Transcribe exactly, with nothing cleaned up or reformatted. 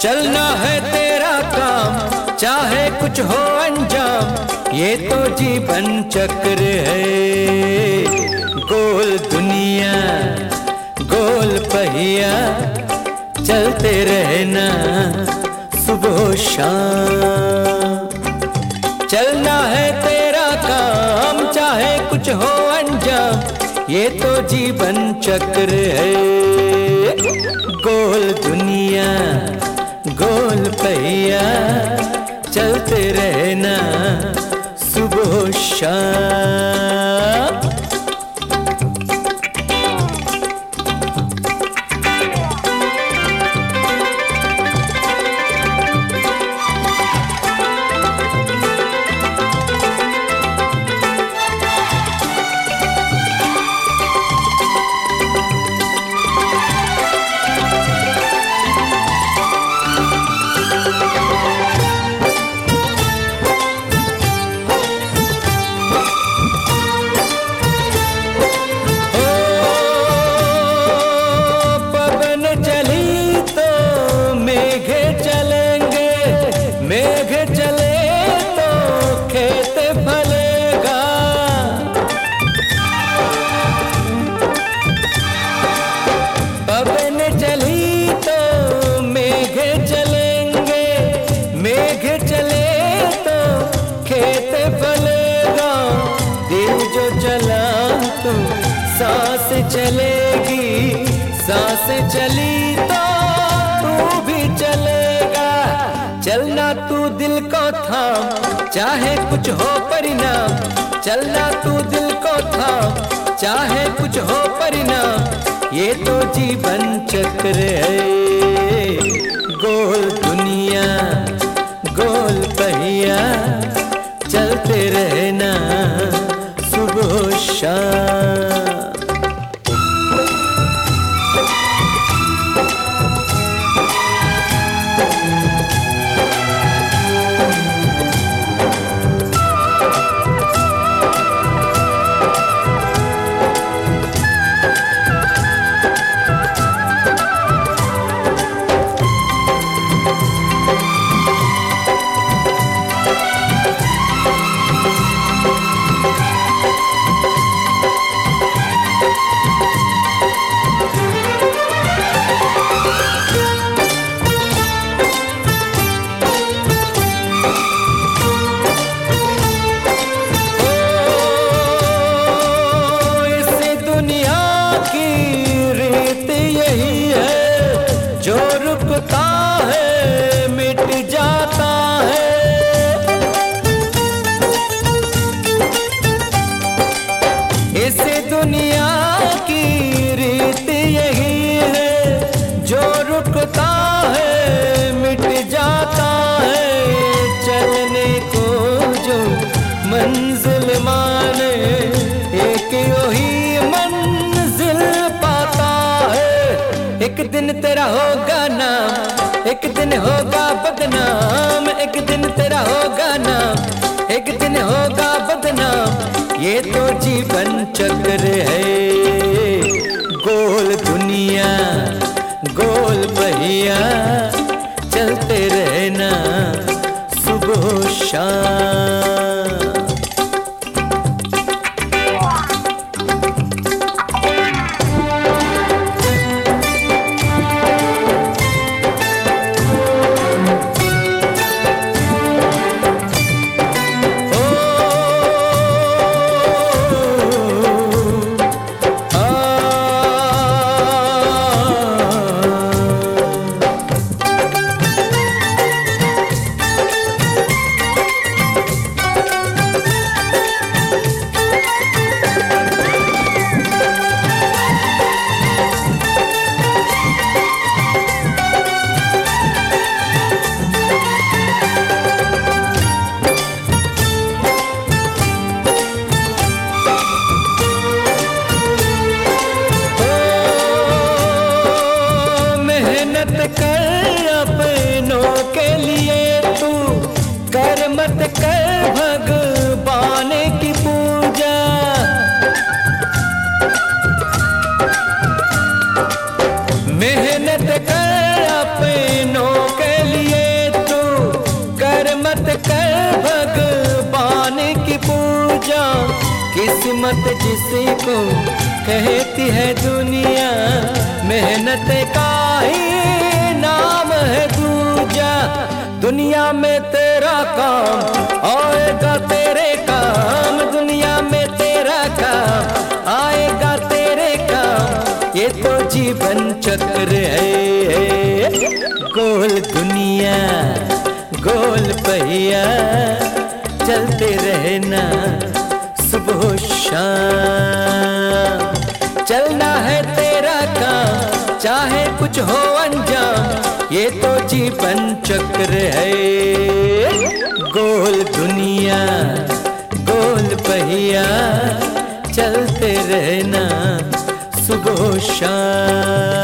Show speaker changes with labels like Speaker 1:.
Speaker 1: चलना है तेरा काम चाहे कुछ हो अंजाम, ये तो जीवन चक्र है। गोल दुनिया गोल पहिया चलते रहना सुबह शाम। चलना है तेरा काम चाहे कुछ हो अंजाम, ये तो जीवन चक्र है। गोल दुनिया गोल पहिया चलते रहना सुबह शाम। मेघ चले तो खेत फलेगा, पवन चली तो मेघ चलेंगे, मेघ चले तो खेत फलेगा। दिल जो चला तो सांस चलेगी, सांस चली तो तू भी चलेगा। चलना तू दिल को थाम चाहे कुछ हो परिणाम, चलना तू दिल को थाम चाहे कुछ हो परिणाम, ये तो जीवन चक्र है। गोल दुनिया गोल पहिया चलते रहना सुबह शाम। जो रुकता है मिट जाता है, इस दुनिया की रीत यही है। जो रुकता है मिट जाता है, चलने को जो मंजिल माने एक वही मंजिल पाता है। एक दिन तेरा होगा नाम, एक दिन होगा बदनाम, एक दिन तेरा होगा नाम, एक दिन होगा बदनाम, ये तो जीवन चक्र है। गोल दुनिया गोल पहिया चलते रहना सुबह शाम। किस्मत जिसी को कहती है दुनिया, मेहनत का ही नाम है दूजा। दुनिया में तेरा काम आएगा तेरे काम, दुनिया में तेरा काम आएगा तेरे काम। ये तो जीवन चक्र है, गोल दुनिया गोल पहिया, चलते रहना सुबह शाम। चलना है तेरा काम चाहे कुछ हो अंजाम, ये तो जीवन चक्र है। गोल दुनिया गोल पहिया, चलते रहना सुबह शाम।